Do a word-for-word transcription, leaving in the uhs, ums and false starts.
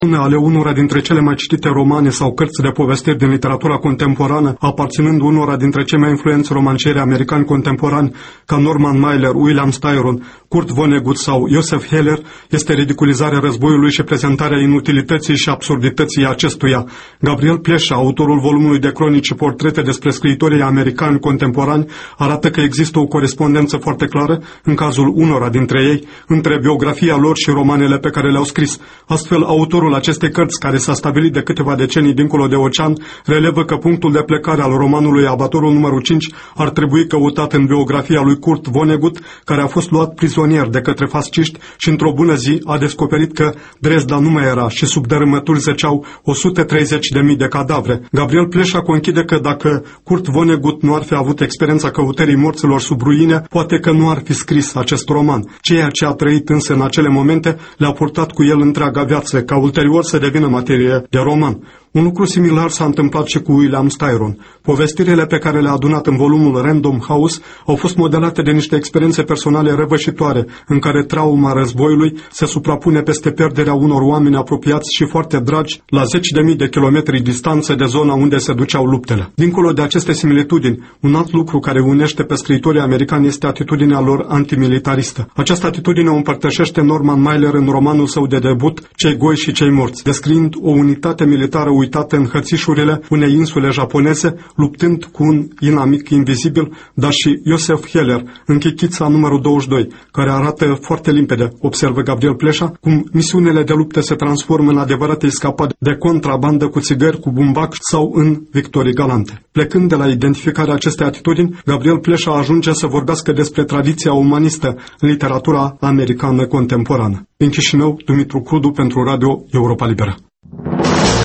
ale unora dintre cele mai citite romane sau cărți de povestiri din literatura contemporană, aparținând unora dintre cei mai influenți romancieri americani contemporani, ca Norman Mailer, William Styron, Kurt Vonnegut sau Joseph Heller, este ridiculizarea războiului și prezentarea inutilității și absurdității acestuia. Gabriel Pleșa, autorul volumului de cronici și portrete despre scriitorii americani contemporani, arată că există o corespondență foarte clară, în cazul unora dintre ei, între biografia lor și romanele pe care le-au scris. Astfel, autorul acestei cărți, care s-a stabilit de câteva decenii dincolo de ocean, relevă că punctul de plecare al romanului Abatorul numărul cinci ar trebui căutat în biografia lui Kurt Vonnegut, care a fost luat prizonier de către fasciști și într-o bună zi a descoperit că Dresda nu mai era și sub dărâmături zăceau o sută treizeci de mii de cadavre. Gabriel Pleșa conchide că dacă Kurt Vonnegut nu ar fi avut experiența căutării morților sub ruine, poate că nu ar fi scris acest roman. Ceea ce a trăit însă în acele momente le-a purtat cu el întreaga viață, ca ulterior să devină materie de roman. Un lucru similar s-a întâmplat și cu William Styron. Povestirile pe care le-a adunat în volumul Random House au fost modelate de niște experiențe personale răvășitoare, în care trauma războiului se suprapune peste pierderea unor oameni apropiați și foarte dragi la zeci de mii de kilometri distanță de zona unde se duceau luptele. Dincolo de aceste similitudini, un alt lucru care unește pe scriitorii americani este atitudinea lor antimilitaristă. Această atitudine o împărtășește Norman Mailer în romanul său de debut, Cei goi și cei morți, descriind o unitate militară uitate în hățișurile unei insule japoneze, luptând cu un inamic invizibil, dar și Joseph Heller, în Chichița numărul douăzeci și doi, care arată foarte limpede, observă Gabriel Pleșa, cum misiunile de luptă se transformă în adevărate escapade de contrabandă cu țigări, cu bumbac sau în victorii galante. Plecând de la identificarea acestei atitudini, Gabriel Pleșa ajunge să vorbească despre tradiția umanistă în literatura americană contemporană. Din Chișinău, Dumitru Crudu pentru Radio Europa Liberă.